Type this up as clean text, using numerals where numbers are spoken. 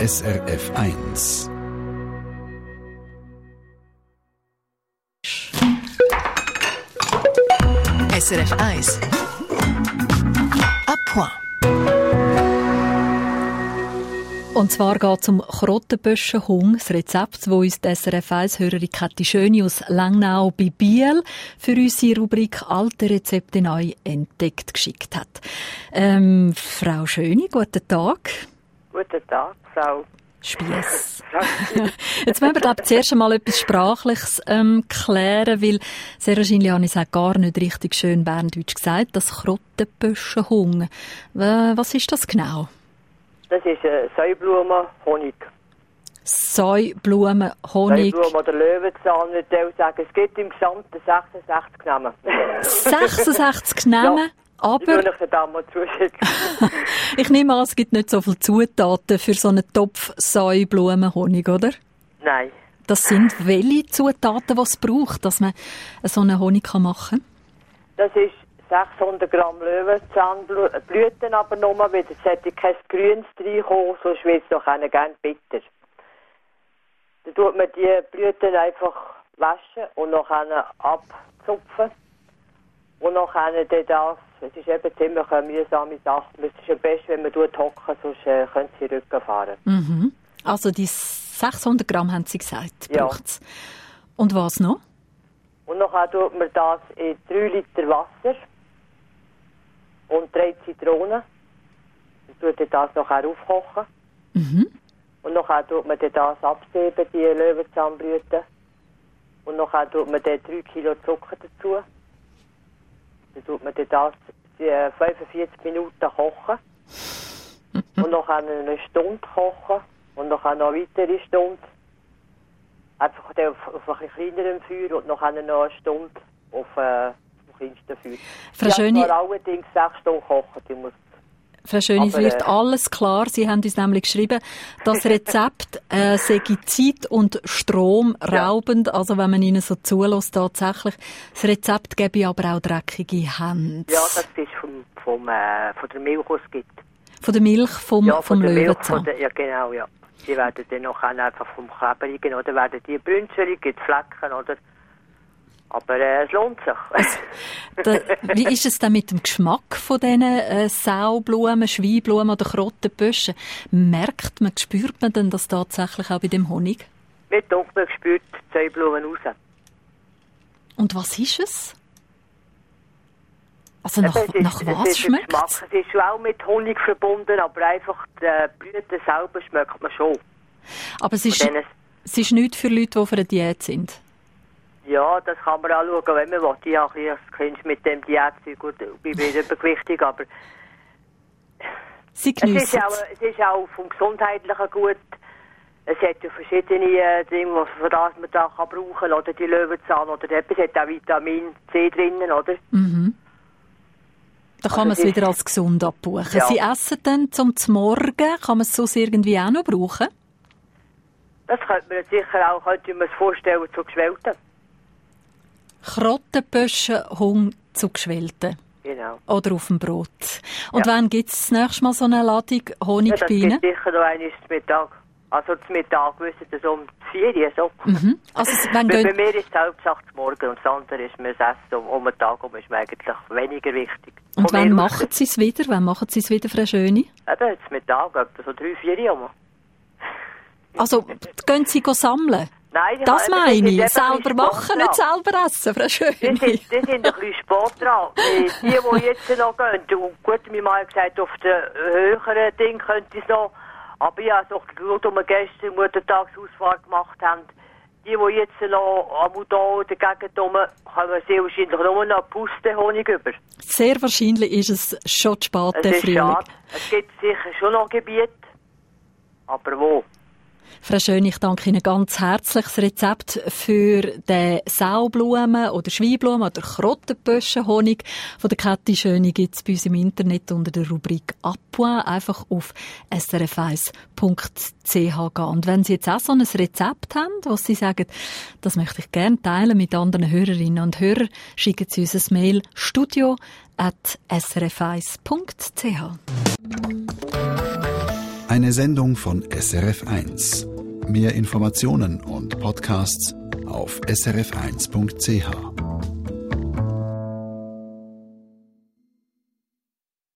SRF 1. SRF 1. À point. Und zwar geht es um Krottenböschenhung, das Rezept, das uns die SRF 1-Hörerin Kathi Schöni aus Langnau bei Biel für unsere Rubrik «Alte Rezepte neu entdeckt» geschickt hat. Frau Schöni, guten Tag. Guten Tag, Frau Spiess. Jetzt müssen wir, glaube ich, zuerst einmal etwas Sprachliches klären, weil sehr wahrscheinlich habe ich es auch gar nicht richtig schön berndeutsch gesagt, das Krottenböschenhung. Was ist das genau? Das ist Säublumenhonig. Säublumenhonig. Säublumen oder Löwenzahn, würde ich sagen. Es gibt im Gesamten 66 Namen. 66 Namen? Ja, aber das würde ich dir mal zuschicken. Ich nehme an, es gibt nicht so viele Zutaten für so einen Topf Säublumenhonig, oder? Nein. Das sind welche Zutaten, die es braucht, dass man so einen Honig machen kann? Das ist 600 Gramm Löwenzahnblüten, aber nur, weil es sollte kein Grünes reinkommen, sonst wird es doch gerne bitter. Dann tut man die Blüten einfach waschen und noch abzupfen. Und noch das, es ist eben ziemlich eine mühsame Sache. Es ist am besten, wenn man hocken, sonst können Sie Rücken fahren. Mhm. Also die 600 Gramm, haben Sie gesagt, ja. Braucht's. Und was noch? Und nachher tut man das in 3 Liter Wasser und 3 Zitronen. Dann tut man das nachher aufkochen. Mhm. Und nachher tut man das absieben, die Löwenzahnblüten. Und nachher tut man 3 Kilo Zucker dazu. Dann tut man das 45 Minuten kochen. Und nachher eine Stunde kochen. Und nachher noch eine weitere Stunde. Einfach auf ein kleinerem Feuer und nachher noch eine Stunde auf kleinsten Feuer. Frau Schöni, ich habe allerdings 6 Stunden kochen. Frau Schöni, es wird alles klar. Sie haben uns nämlich geschrieben, das Rezept sei Zeit und Strom raubend. Ja. Also wenn man Ihnen so zulässt, tatsächlich. Das Rezept gebe aber auch dreckige Hände. Ja, das ist von der Milch, die es gibt. Von der Milch vom Löwenzahn? Ja, genau, ja. Die werden dann noch einfach vom Kleberigen, oder werden die brünzelig, gibt Flecken, oder? Aber es lohnt sich. Wie ist es denn mit dem Geschmack von diesen Saublumen, Schweinblumen oder Krottenböschen? Spürt man denn das tatsächlich auch bei dem Honig? Mit dunkel spürt die Säublumen raus. Und was ist es? Also nach was schmeckt es? Es ist auch mit Honig verbunden, aber einfach die Blüten selber schmeckt man schon. Aber es ist nichts für Leute, die auf einer Diät sind? Ja, das kann man auch schauen, wenn man will. Ja, das Kind mit dem Diätzeug, gut, ich bin wieder übergewichtig, aber es ist auch vom Gesundheitlichen gut. Es hat ja verschiedene Dinge, für das man da brauchen kann, oder die Löwenzahn oder etwas. Es hat auch Vitamin C drinnen, oder? Mhm. Da kann man es wieder als gesund abbuchen. Ja. Sie essen dann zum Morgen, kann man es sonst irgendwie auch noch brauchen? Das könnte man sicher auch, könnte man es vorstellen, zu geschwellten. Krottenböschenhung zu geschwellten. Genau. Oder auf dem Brot. Und wann gibt es das nächste Mal so eine Ladung Honig bei Ihnen? Das gibt sicher noch einmal zum Mittag. Also zum Mittag, wissen Sie, so um 4 Uhr so. Mhm. Also, bei mir ist es Hauptsache zum Morgen und das andere ist mir das Essen um den Tag ist mir eigentlich weniger wichtig. Und wann machen Sie es wieder? Wann machen Sie es wieder, Frau Schöni? Eben, jetzt Mittag, etwa so 3, 4 Uhr. Also, gehen Sie sammeln? Nein, das meine ich. Selber machen, nicht selber essen, Frau Schöni. Die sind ein bisschen spät dran. Die jetzt noch gehen. Und gut, mein Mann hat gesagt, auf den höheren Ding könnte es noch. Aber ich habe auch geschaut, als wir gestern Muttertagsausfahrt gemacht haben. Die jetzt noch am da in der Gegend kommen sehr wahrscheinlich nur noch Pustenhonig über. Sehr wahrscheinlich ist es schon zu spät, der Frühling. Schade. Es gibt sicher schon noch Gebiete. Aber wo? Frau Schöni, ich danke Ihnen ganz herzlich. Das Rezept für den Saublumen- oder Schweinblumen- oder Krottenböschenhonig von der Kathi Schöni gibt es bei uns im Internet unter der Rubrik «À point». Einfach auf srf1.ch gehen. Und wenn Sie jetzt auch so ein Rezept haben, was Sie sagen, das möchte ich gerne teilen mit anderen Hörerinnen und Hörern, schicken Sie uns ein Mail studio@srf1.ch. Eine Sendung von SRF1. Mehr Informationen und Podcasts auf srf1.ch.